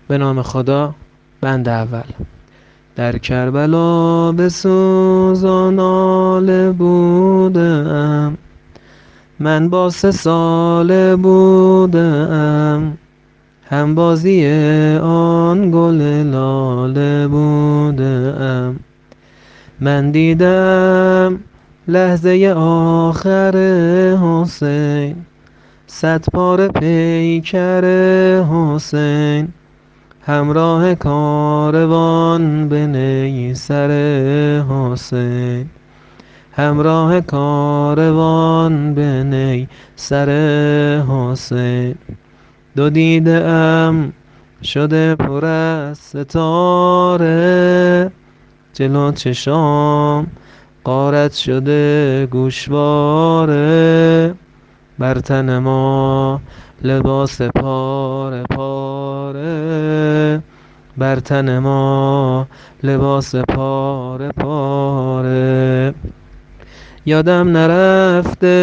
به نام خدا. بند اول. در کربلا به سوز و ناله بودم، من با 3 ساله بودم، هم بازی آن گل لاله بودم. من دیدم لحظه آخر حسین، 100 پاره پیکر حسین، همراه کاروان به نیسر حسین، همراه کاروان به نیسر حسین. 2 دیده ام شده پر از ستاره، جلو چشام غارت شده گوشواره، بر تن ما لباس پاره پاره، بر تن ما لباس پاره پاره. یادم نرفته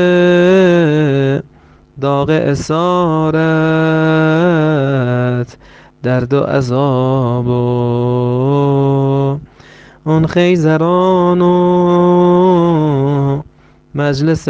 داغ اسارت، درد و عذاب و اون خیزران و مجلس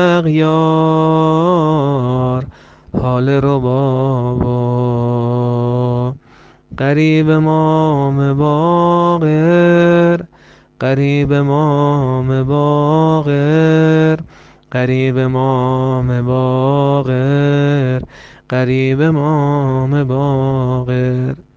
اغیار، حال رباب و غریب امام باقر، غریب امام باقر، غریب امام باقر، غریب امام باقر.